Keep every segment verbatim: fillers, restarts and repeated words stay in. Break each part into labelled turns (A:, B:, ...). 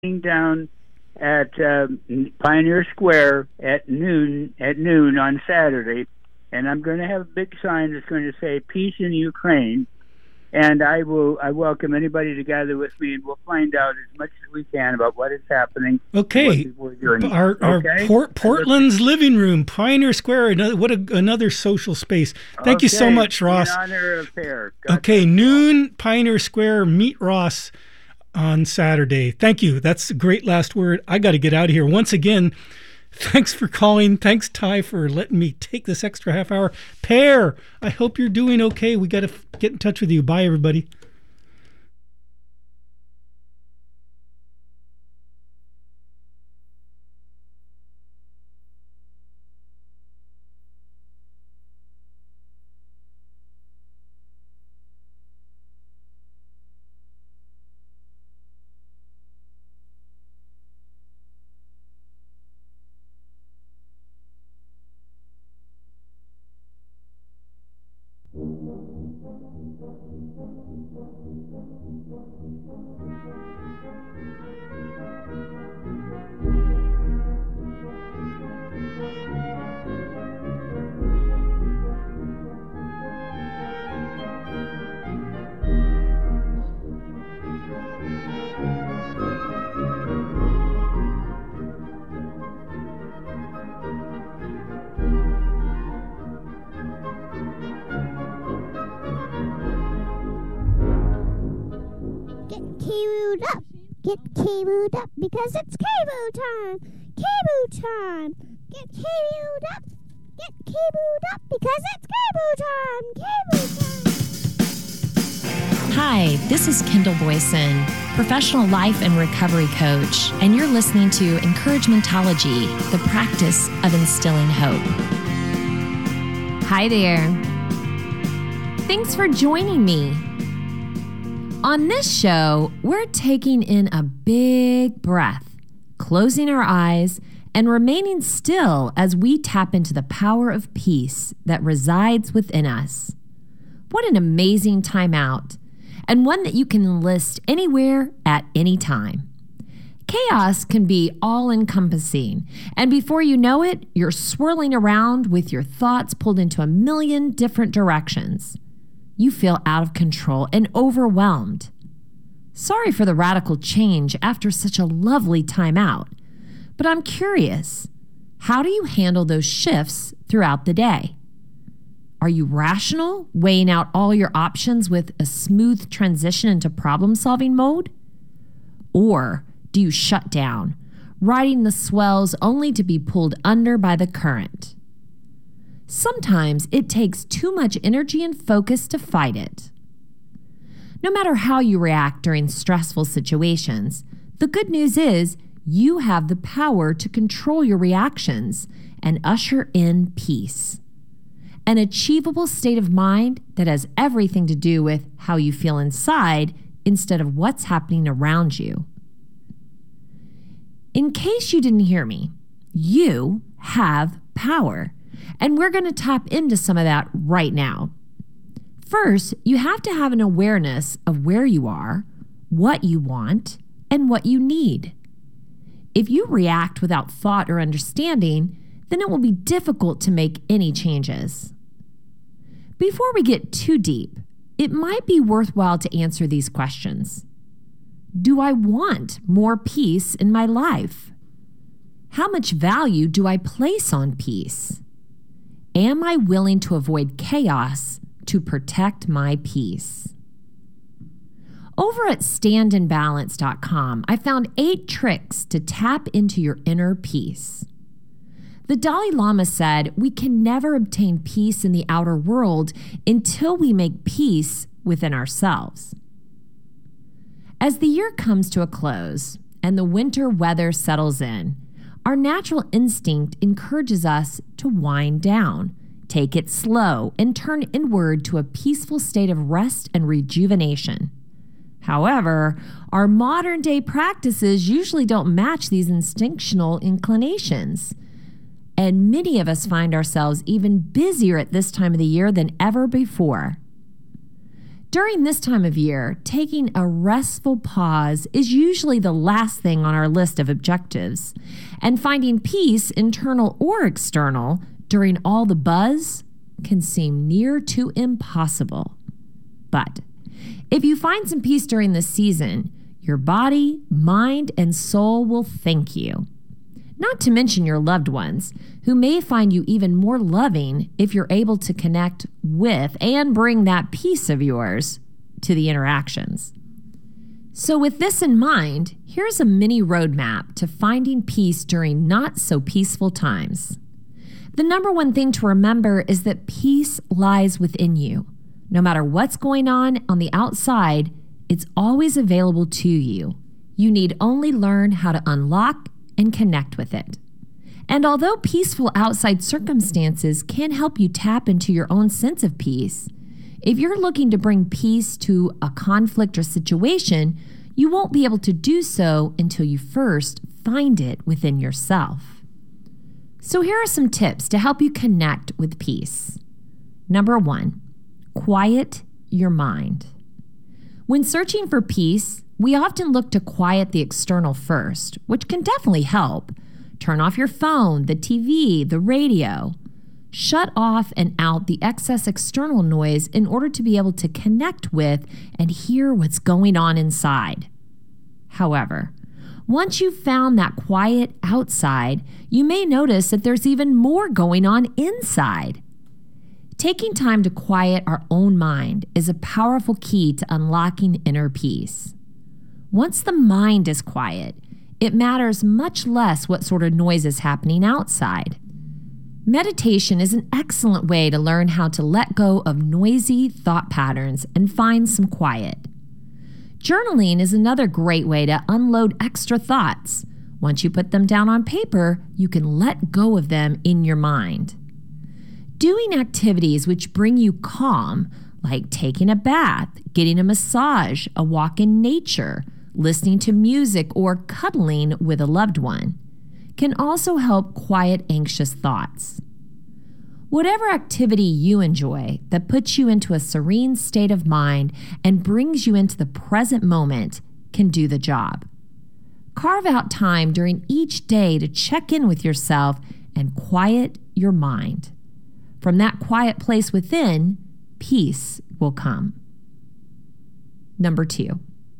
A: down at uh, Pioneer Square at noon at noon on Saturday, and I'm going to have a big sign that's going to say "Peace in Ukraine." And I will I welcome anybody to gather with me, and we'll find out as much as we can about what is happening.
B: Okay,
A: what people are doing.
B: our, our
A: okay?
B: Port, Portland's living room, Pioneer Square. Another, what a, another social space. Thank
A: okay.
B: you so much, Ross.
A: In honor of Pear. God
B: okay, noon, Pioneer Square. Meet Ross on Saturday. Thank you. That's a great last word. I got to get out of here. Once again, thanks for calling. Thanks, Ty, for letting me take this extra half hour. Pear, I hope you're doing okay. We got to f- get in touch with you. Bye, everybody.
C: Up. Get cabled up because it's cable time. Cable time. Get cabled up. Get cabled up because it's cable time. Cable time.
D: Hi, this is Kendall Boyson, professional life and recovery coach, and you're listening to Encouragementology, the practice of instilling hope. Hi there. Thanks for joining me. On this show, we're taking in a big breath, closing our eyes, and remaining still as we tap into the power of peace that resides within us. What an amazing time out, and one that you can enlist anywhere at any time. Chaos can be all-encompassing, and before you know it, you're swirling around with your thoughts pulled into a million different directions. You feel out of control and overwhelmed. Sorry for the radical change after such a lovely time out, but I'm curious, how do you handle those shifts throughout the day? Are you rational, weighing out all your options with a smooth transition into problem-solving mode? Or do you shut down, riding the swells only to be pulled under by the current? Sometimes it takes too much energy and focus to fight it. No matter how you react during stressful situations, the good news is you have the power to control your reactions and usher in peace. An achievable state of mind that has everything to do with how you feel inside instead of what's happening around you. In case you didn't hear me, you have power. And we're going to tap into some of that right now. First, you have to have an awareness of where you are, what you want, and what you need. If you react without thought or understanding, then it will be difficult to make any changes. Before we get too deep, it might be worthwhile to answer these questions. Do I want more peace in my life? How much value do I place on peace? Am I willing to avoid chaos to protect my peace? Over at stand and balance dot com, I found eight tricks to tap into your inner peace. The Dalai Lama said we can never obtain peace in the outer world until we make peace within ourselves. As the year comes to a close and the winter weather settles in, our natural instinct encourages us to wind down, take it slow, and turn inward to a peaceful state of rest and rejuvenation. However, our modern-day practices usually don't match these instinctual inclinations, and many of us find ourselves even busier at this time of the year than ever before. During this time of year, taking a restful pause is usually the last thing on our list of objectives, and finding peace, internal or external, during all the buzz can seem near to impossible. But if you find some peace during this season, your body, mind, and soul will thank you. Not to mention your loved ones, who may find you even more loving if you're able to connect with and bring that peace of yours to the interactions. So with this in mind, here's a mini roadmap to finding peace during not so peaceful times. The number one thing to remember is that peace lies within you. No matter what's going on on the outside, it's always available to you. You need only learn how to unlock and connect with it. And although peaceful outside circumstances can help you tap into your own sense of peace, if you're looking to bring peace to a conflict or situation, you won't be able to do so until you first find it within yourself. So here are some tips to help you connect with peace. Number one, quiet your mind. When searching for peace, we often look to quiet the external first, which can definitely help. Turn off your phone, the T V, the radio. Shut off and out the excess external noise in order to be able to connect with and hear what's going on inside. However, once you've found that quiet outside, you may notice that there's even more going on inside. Taking time to quiet our own mind is a powerful key to unlocking inner peace. Once the mind is quiet, it matters much less what sort of noise is happening outside. Meditation is an excellent way to learn how to let go of noisy thought patterns and find some quiet. Journaling is another great way to unload extra thoughts. Once you put them down on paper, you can let go of them in your mind. Doing activities which bring you calm, like taking a bath, getting a massage, a walk in nature, listening to music, or cuddling with a loved one, can also help quiet anxious thoughts. Whatever activity you enjoy that puts you into a serene state of mind and brings you into the present moment can do the job. Carve out time during each day to check in with yourself and quiet your mind. From that quiet place within, peace will come. Number two,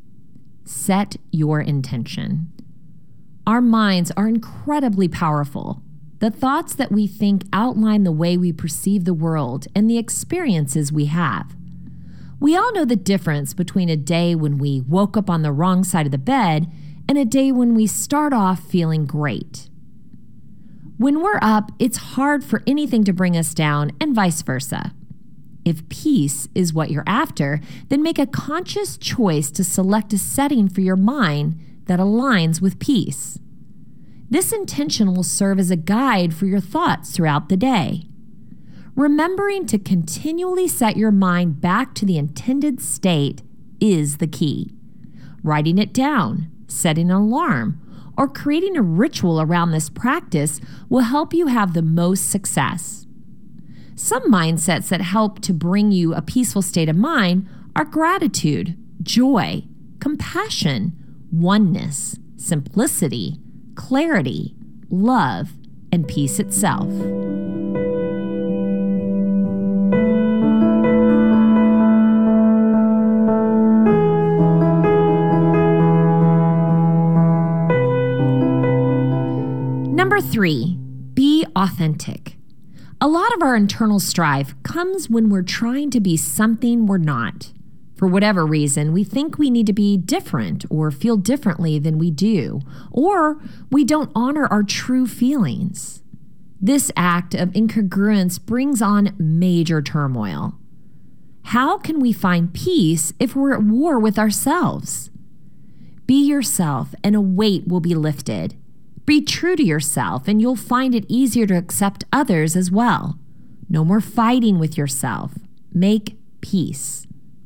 D: set your intention. Our minds are incredibly powerful. The thoughts that we think outline the way we perceive the world and the experiences we have. We all know the difference between a day when we woke up on the wrong side of the bed and a day when we start off feeling great. When we're up, it's hard for anything to bring us down, and vice versa. If peace is what you're after, then make a conscious choice to select a setting for your mind that aligns with peace. This intention will serve as a guide for your thoughts throughout the day. Remembering to continually set your mind back to the intended state is the key. Writing it down, setting an alarm, or creating a ritual around this practice will help you have the most success. Some mindsets that help to bring you a peaceful state of mind are gratitude, joy, compassion, oneness, simplicity, clarity, love, and peace itself. Number three, be authentic. A lot of our internal strife comes when we're trying to be something we're not. For whatever reason, we think we need to be different or feel differently than we do, or we don't honor our true feelings. This act of incongruence brings on major turmoil. How can we find peace if we're at war with ourselves? Be yourself and a weight will be lifted. Be true to yourself and you'll find it easier to accept others as well. No more fighting with yourself. Make peace.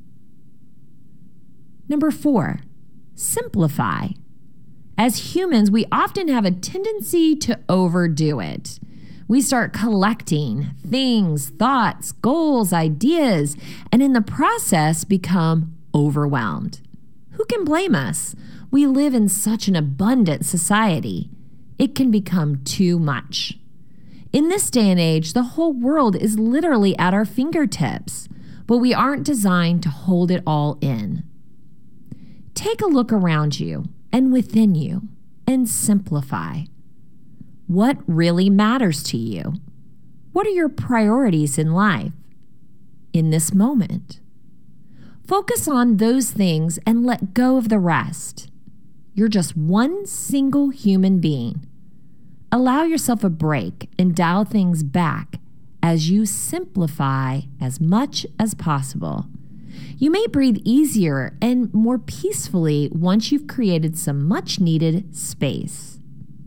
D: Number four, simplify. As humans, we often have a tendency to overdo it. We start collecting things, thoughts, goals, ideas, and in the process become overwhelmed. Who can blame us? We live in such an abundant society. It can become too much. In this day and age, the whole world is literally at our fingertips, but we aren't designed to hold it all in. Take a look around you and within you and simplify. What really matters to you? What are your priorities in life, in this moment? Focus on those things and let go of the rest. You're just one single human being. Allow yourself a break and dial things back as you simplify as much as possible. You may breathe easier and more peacefully once you've created some much-needed space.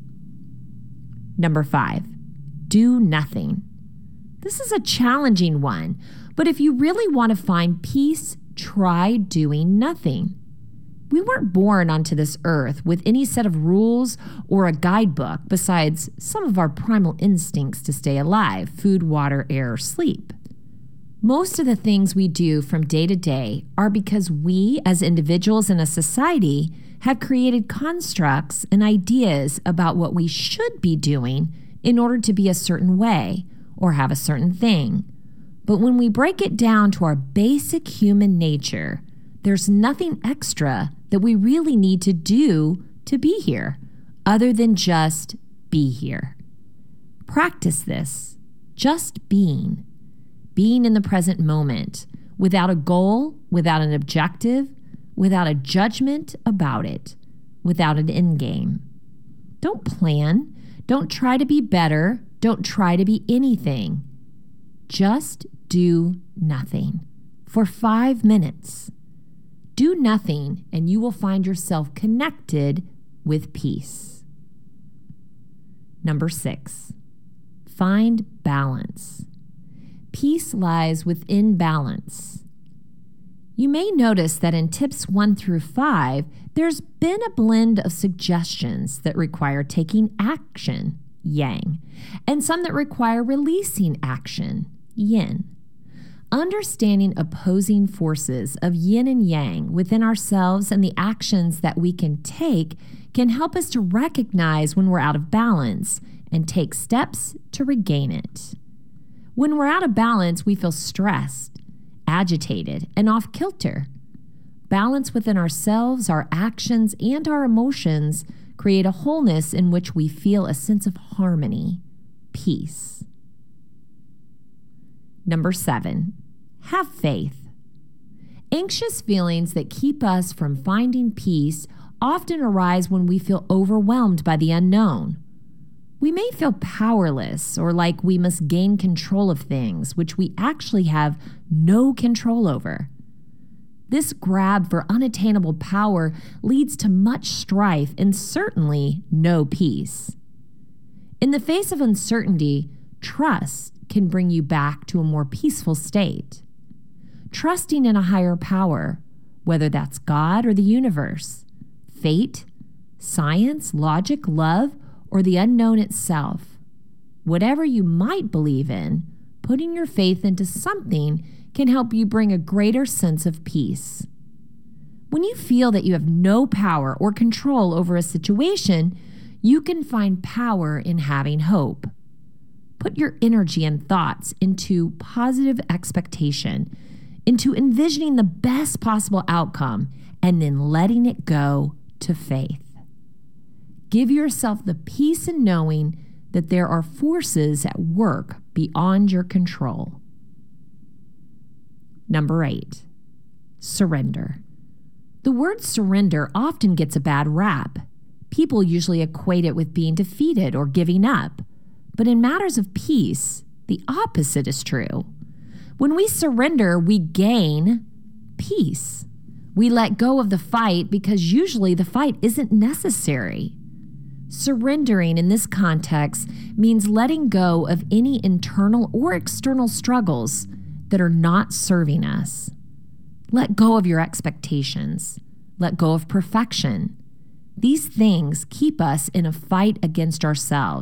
D: Number five, do nothing. This is a challenging one, but if you really want to find peace, try doing nothing. We weren't born onto this earth with any set of rules or a guidebook besides some of our primal instincts to stay alive: food, water, air, sleep. Most of the things we do from day to day are because we, as individuals in a society, have created constructs and ideas about what we should be doing in order to be a certain way or have a certain thing. But when we break it down to our basic human nature, there's nothing extra that we really need to do to be here, other than just be here. Practice this, just being. Being in the present moment, without a goal, without an objective, without a judgment about it, without an end game. Don't plan. Don't try to be better. Don't try to be anything. Just do nothing for five minutes. Do nothing, and you will find yourself connected with peace. Number six, find balance. Peace lies within balance. You may notice that in tips one through five, there's been a blend of suggestions that require taking action, yang, and some that require releasing action, yin. Understanding opposing forces of yin and yang within ourselves and the actions that we can take can help us to recognize when we're out of balance and take steps to regain it. When we're out of balance, we feel stressed, agitated, and off kilter. Balance within ourselves, our actions, and our emotions create a wholeness in which we feel a sense of harmony, peace. Number seven, have faith. Anxious feelings that keep us from finding peace often arise when we feel overwhelmed by the unknown. We may feel powerless or like we must gain control of things which we actually have no control over. This grab for unattainable power leads to much strife and certainly no peace. In the face of uncertainty, trust can bring you back to a more peaceful state. Trusting in a higher power, whether that's God or the universe, fate, science, logic, love, or the unknown itself. Whatever you might believe in, putting your faith into something can help you bring a greater sense of peace. When you feel that you have no power or control over a situation, you can find power in having hope. Put your energy and thoughts into positive expectation, into envisioning the best possible outcome, and then letting it go to faith. Give yourself the peace in knowing that there are forces at work beyond your control. Number eight, surrender. The word surrender often gets a bad rap. People usually equate it with being defeated or giving up. But in matters of peace, the opposite is true. When we surrender, we gain peace. We let go of the fight because usually the fight isn't necessary. Surrendering in this context means letting go of any internal or external struggles that are not serving us. Let go of your expectations. Let go of perfection. These things keep us in a fight against ourselves,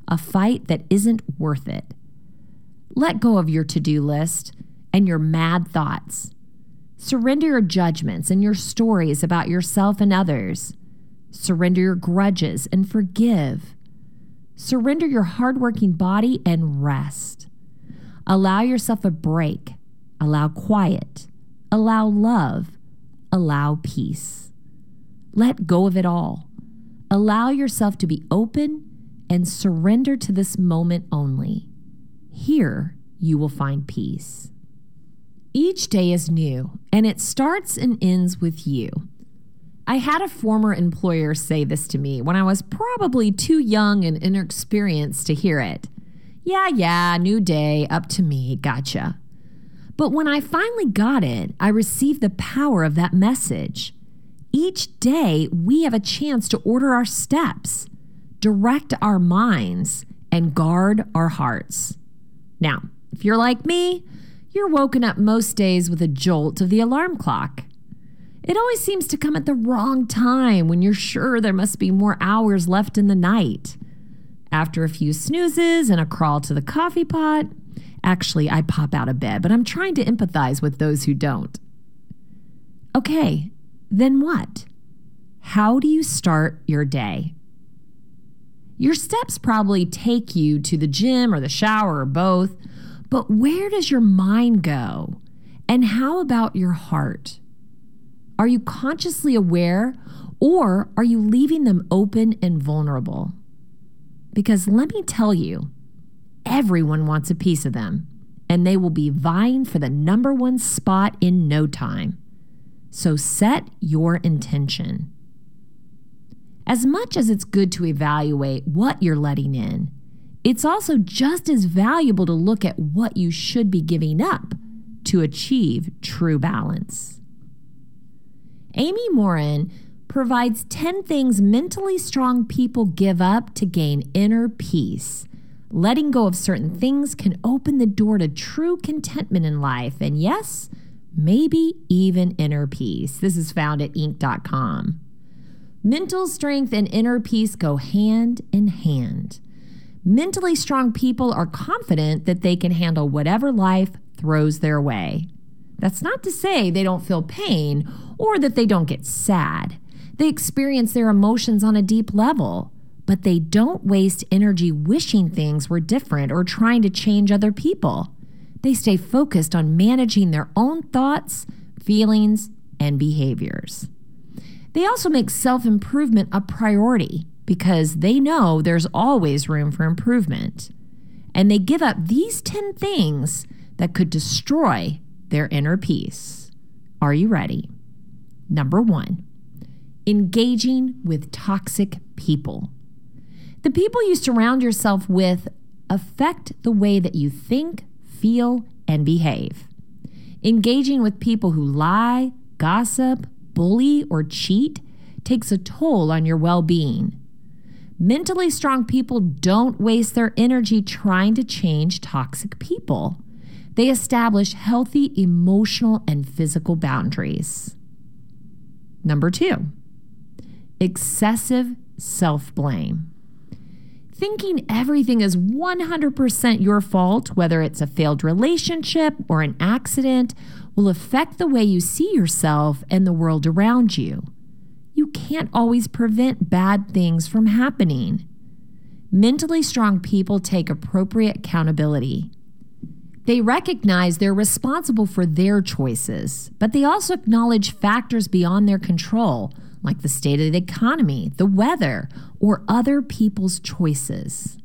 D: a fight that isn't worth it. Let go of your to-do list and your mad thoughts. Surrender your judgments and your stories about yourself and others. Surrender your grudges and forgive. Surrender your hardworking body and rest. Allow yourself a break. Allow quiet. Allow love. Allow peace. Let go of it all. Allow yourself to be open and surrender to this moment only. Here you will find peace. Each day is new, and it starts and ends with you. I had a former employer say this to me when I was probably too young and inexperienced to hear it. Yeah, yeah, new day, up to me, gotcha. But when I finally got it, I received the power of that message. Each day, we have a chance to order our steps, direct our minds, and guard our hearts. Now, if you're like me, you're woken up most days with a jolt of the alarm clock. It always seems to come at the wrong time when you're sure there must be more hours left in the night. After a few snoozes and a crawl to the coffee pot, actually, I pop out of bed, but I'm trying to empathize with those who don't. Okay, then what? How do you start your day? Your steps probably take you to the gym or the shower or both, but where does your mind go? And how about your heart? Are you consciously aware, or are you leaving them open and vulnerable? Because let me tell you, everyone wants a piece of them, and they will be vying for the number one spot in no time. So set your intention. As much as it's good to evaluate what you're letting in, it's also just as valuable to look at what you should be giving up to achieve true balance. Amy Morin provides ten things mentally strong people give up to gain inner peace. Letting go of certain things can open the door to true contentment in life, and yes, maybe even inner peace. This is found at inc dot com. Mental strength and inner peace go hand in hand. Mentally strong people are confident that they can handle whatever life throws their way. That's not to say they don't feel pain or that they don't get sad. They experience their emotions on a deep level, but they don't waste energy wishing things were different or trying to change other people. They stay focused on managing their own thoughts, feelings, and behaviors. They also make self-improvement a priority because they know there's always room for improvement. And they give up these ten things that could destroy their inner peace. Are you ready? Number one, engaging with toxic people. The people you surround yourself with affect the way that you think, feel, and behave. Engaging with people who lie, gossip, bully, or cheat takes a toll on your well-being. Mentally strong people don't waste their energy trying to change toxic people. They establish healthy emotional and physical boundaries. Number two, excessive self-blame. Thinking everything is one hundred percent your fault, whether it's a failed relationship or an accident, will affect the way you see yourself and the world around you. You can't always prevent bad things from happening. Mentally strong people take appropriate accountability. They recognize they're responsible for their choices, but they also acknowledge factors beyond their control, like the state of the economy, the weather, or other people's choices.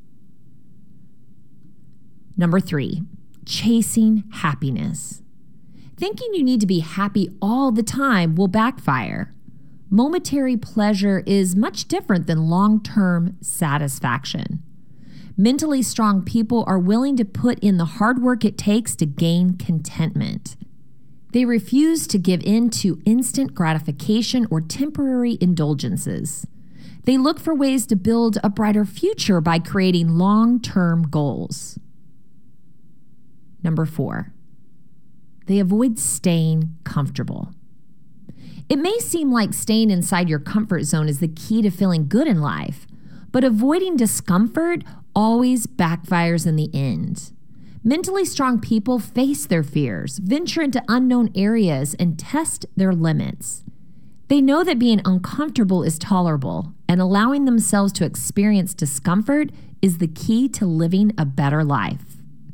D: Number three, chasing happiness. Thinking you need to be happy all the time will backfire. Momentary pleasure is much different than long-term satisfaction. Mentally strong people are willing to put in the hard work it takes to gain contentment. They refuse to give in to instant gratification or temporary indulgences. They look for ways to build a brighter future by creating long-term goals. Number four, they avoid staying comfortable. It may seem like staying inside your comfort zone is the key to feeling good in life, but avoiding discomfort always backfires in the end. Mentally strong people face their fears, venture into unknown areas, and test their limits. They know that being uncomfortable is tolerable, and allowing themselves to experience discomfort is the key to living a better life.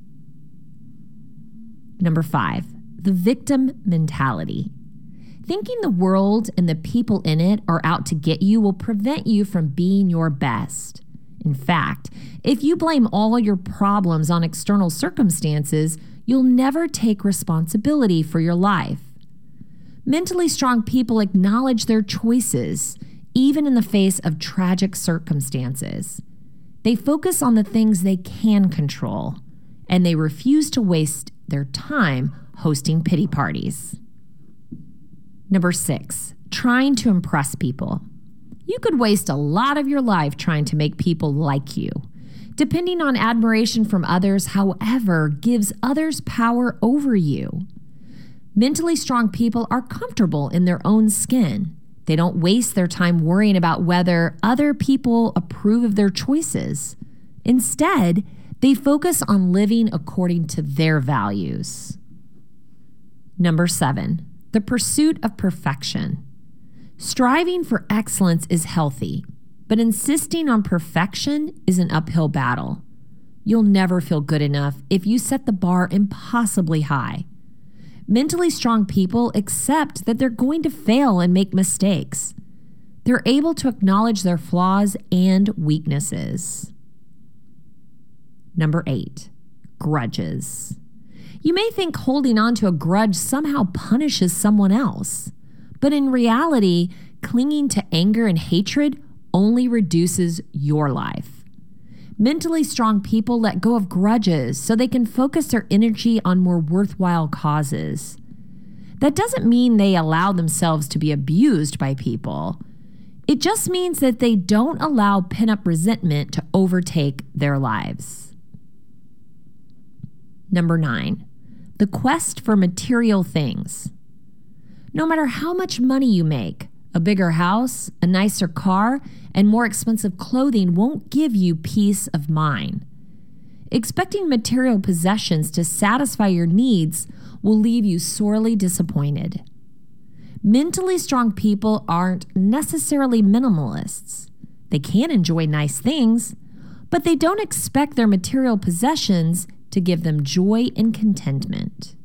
D: Number five, the victim mentality. Thinking the world and the people in it are out to get you will prevent you from being your best. In fact, if you blame all your problems on external circumstances, you'll never take responsibility for your life. Mentally strong people acknowledge their choices, even in the face of tragic circumstances. They focus on the things they can control, and they refuse to waste their time hosting pity parties. Number six, trying to impress people. You could waste a lot of your life trying to make people like you. Depending on admiration from others, however, gives others power over you. Mentally strong people are comfortable in their own skin. They don't waste their time worrying about whether other people approve of their choices. Instead, they focus on living according to their values. Number seven, the pursuit of perfection. Striving for excellence is healthy, but insisting on perfection is an uphill battle. You'll never feel good enough if you set the bar impossibly high. Mentally strong people accept that they're going to fail and make mistakes. They're able to acknowledge their flaws and weaknesses. Number eight, grudges. You may think holding on to a grudge somehow punishes someone else, but in reality, clinging to anger and hatred only reduces your life. Mentally strong people let go of grudges so they can focus their energy on more worthwhile causes. That doesn't mean they allow themselves to be abused by people. It just means that they don't allow pent-up resentment to overtake their lives. Number nine, the quest for material things. No matter how much money you make, a bigger house, a nicer car, and more expensive clothing won't give you peace of mind. Expecting material possessions to satisfy your needs will leave you sorely disappointed. Mentally strong people aren't necessarily minimalists. They can enjoy nice things, but they don't expect their material possessions to give them joy and contentment.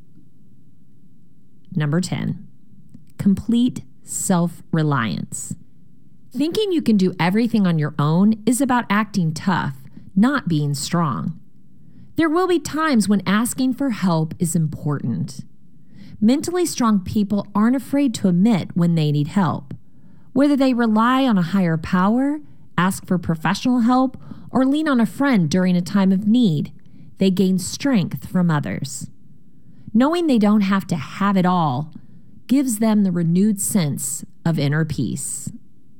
D: Number ten, complete self-reliance. Thinking you can do everything on your own is about acting tough, not being strong. There will be times when asking for help is important. Mentally strong people aren't afraid to admit when they need help. Whether they rely on a higher power, ask for professional help, or lean on a friend during a time of need, they gain strength from others. Knowing they don't have to have it all gives them the renewed sense of inner peace.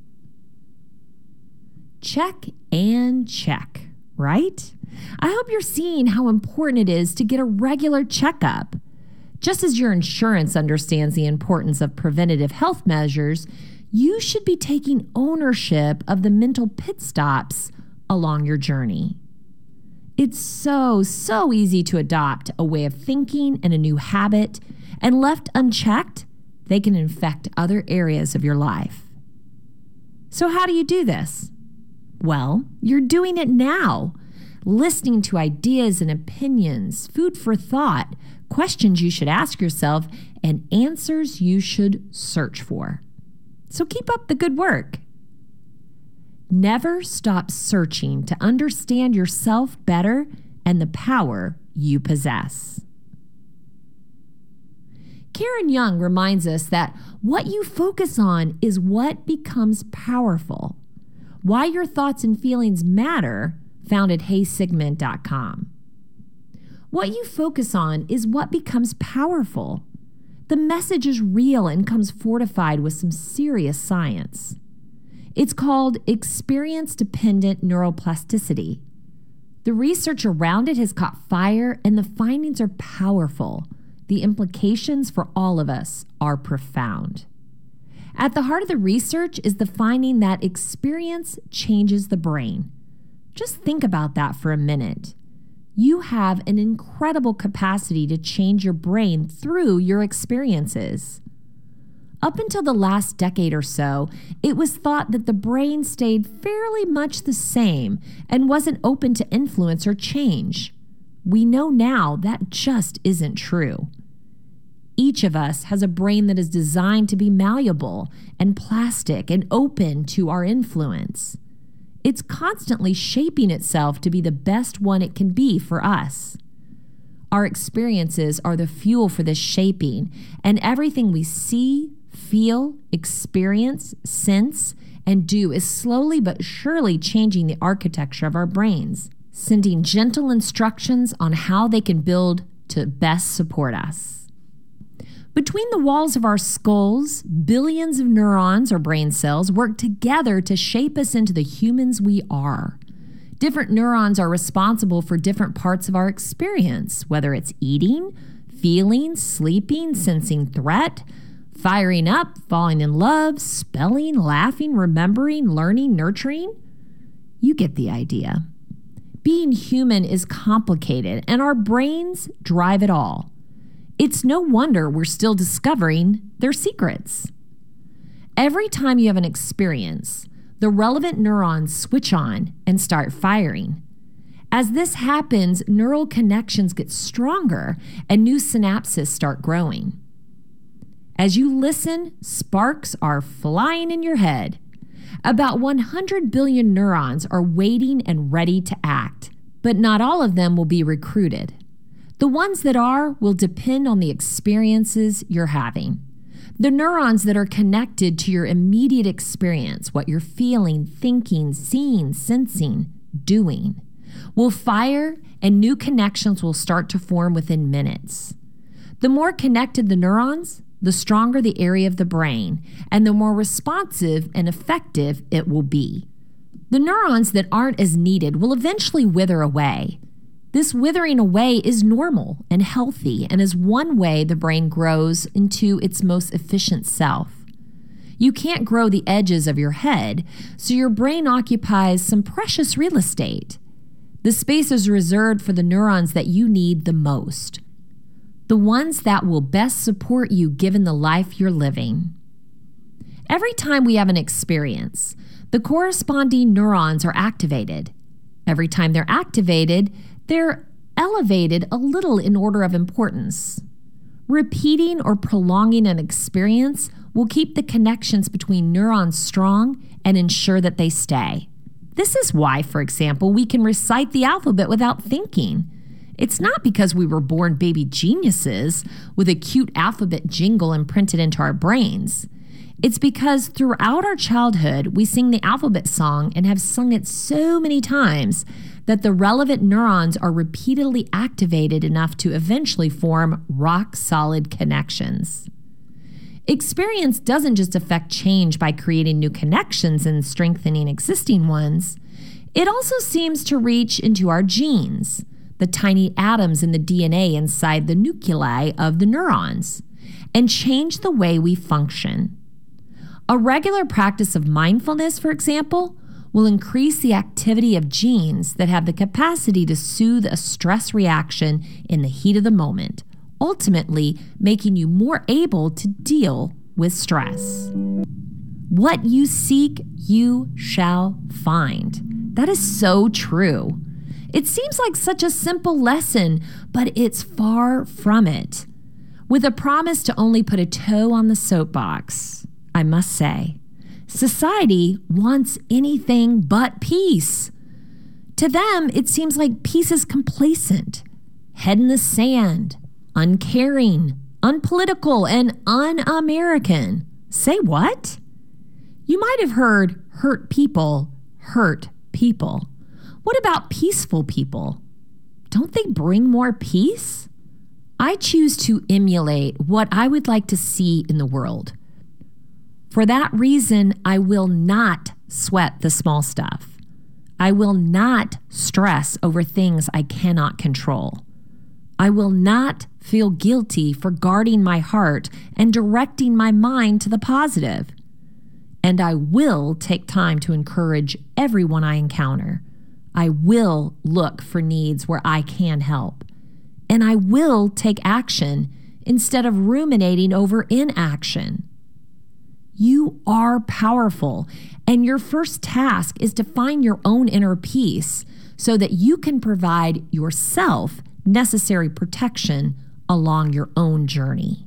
D: Check and check, right? I hope you're seeing how important it is to get a regular checkup. Just as your insurance understands the importance of preventative health measures, you should be taking ownership of the mental pit stops along your journey. It's so, so easy to adopt a way of thinking and a new habit, and left unchecked, they can infect other areas of your life. So how do you do this? Well, you're doing it now. Listening to ideas and opinions, food for thought, questions you should ask yourself, and answers you should search for. So keep up the good work. Never stop searching to understand yourself better and the power you possess. Karen Young reminds us that what you focus on is what becomes powerful. Why your thoughts and feelings matter, found at hey sigmund dot com. What you focus on is what becomes powerful. The message is real and comes fortified with some serious science. It's called experience-dependent neuroplasticity. The research around it has caught fire, and the findings are powerful. The implications for all of us are profound. At the heart of the research is the finding that experience changes the brain. Just think about that for a minute. You have an incredible capacity to change your brain through your experiences. Up until the last decade or so, it was thought that the brain stayed fairly much the same and wasn't open to influence or change. We know now that just isn't true. Each of us has a brain that is designed to be malleable and plastic and open to our influence. It's constantly shaping itself to be the best one it can be for us. Our experiences are the fuel for this shaping, and everything we see, feel, experience, sense, and do is slowly but surely changing the architecture of our brains, sending gentle instructions on how they can build to best support us. Between the walls of our skulls, billions of neurons or brain cells work together to shape us into the humans we are. Different neurons are responsible for different parts of our experience, whether it's eating, feeling, sleeping, sensing threat, firing up, falling in love, spelling, laughing, remembering, learning, nurturing. You get the idea. Being human is complicated, and our brains drive it all. It's no wonder we're still discovering their secrets. Every time you have an experience, the relevant neurons switch on and start firing. As this happens, neural connections get stronger and new synapses start growing. As you listen, sparks are flying in your head. About one hundred billion neurons are waiting and ready to act, but not all of them will be recruited. The ones that are will depend on the experiences you're having. The neurons that are connected to your immediate experience, what you're feeling, thinking, seeing, sensing, doing, will fire, and new connections will start to form within minutes. The more connected the neurons, the stronger the area of the brain, and the more responsive and effective it will be. The neurons that aren't as needed will eventually wither away. This withering away is normal and healthy and is one way the brain grows into its most efficient self. You can't grow the edges of your head, so your brain occupies some precious real estate. The space is reserved for the neurons that you need the most, the ones that will best support you given the life you're living. Every time we have an experience, the corresponding neurons are activated. Every time they're activated, they're elevated a little in order of importance. Repeating or prolonging an experience will keep the connections between neurons strong and ensure that they stay. This is why, for example, we can recite the alphabet without thinking. It's not because we were born baby geniuses with a cute alphabet jingle imprinted into our brains. It's because throughout our childhood, we sing the alphabet song and have sung it so many times that the relevant neurons are repeatedly activated enough to eventually form rock-solid connections. Experience doesn't just affect change by creating new connections and strengthening existing ones. It also seems to reach into our genes, the tiny atoms in the D N A inside the nuclei of the neurons, and change the way we function. A regular practice of mindfulness, for example, will increase the activity of genes that have the capacity to soothe a stress reaction in the heat of the moment, ultimately making you more able to deal with stress. What you seek, you shall find. That is so true. It seems like such a simple lesson, but it's far from it. With a promise to only put a toe on the soapbox, I must say, society wants anything but peace. To them, it seems like peace is complacent, head in the sand, uncaring, unpolitical, and un-American. Say what? You might have heard hurt people hurt people. What about peaceful people? Don't they bring more peace? I choose to emulate what I would like to see in the world. For that reason, I will not sweat the small stuff. I will not stress over things I cannot control. I will not feel guilty for guarding my heart and directing my mind to the positive. And I will take time to encourage everyone I encounter. I will look for needs where I can help. And I will take action instead of ruminating over inaction. You are powerful, and your first task is to find your own inner peace so that you can provide yourself necessary protection along your own journey.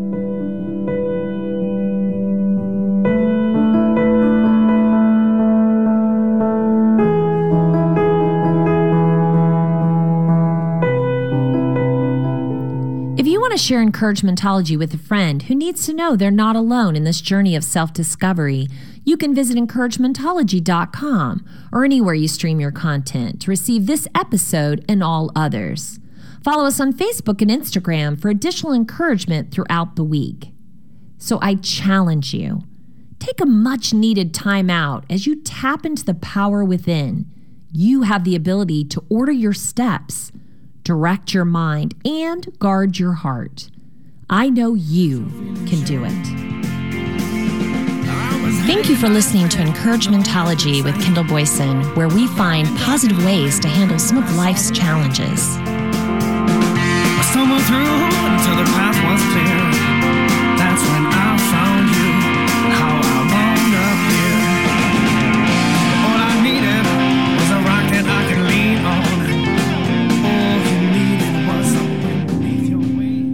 D: If you want to share encouragementology with a friend who needs to know they're not alone in this journey of self-discovery, you can visit encouragementology dot com or anywhere you stream your content to receive this episode and all others. Follow us on Facebook and Instagram for additional encouragement throughout the week. So I challenge you, take a much-needed time out as you tap into the power within. You have the ability to order your steps, direct your mind, and guard your heart. I know you can do it. Thank you for listening to Encouragementology with Kendall Boyson, where we find positive ways to handle some of life's challenges.
E: I stumbled through until the path was clear. That's when I found you and how I wound up here. All I needed was a rock that I could lean on. All you needed was a wind beneath your wings.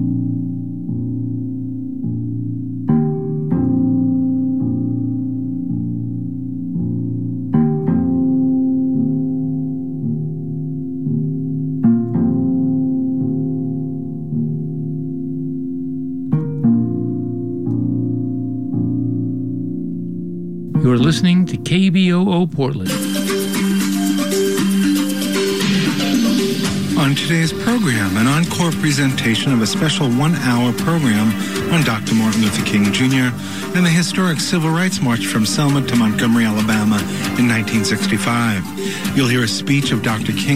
F: You are listening to K B O O Portland.
G: On today's program, an encore presentation of a special one-hour program on Doctor Martin Luther King Junior and the historic Civil Rights March from Selma to Montgomery, Alabama in nineteen sixty-five. You'll hear a speech of Doctor King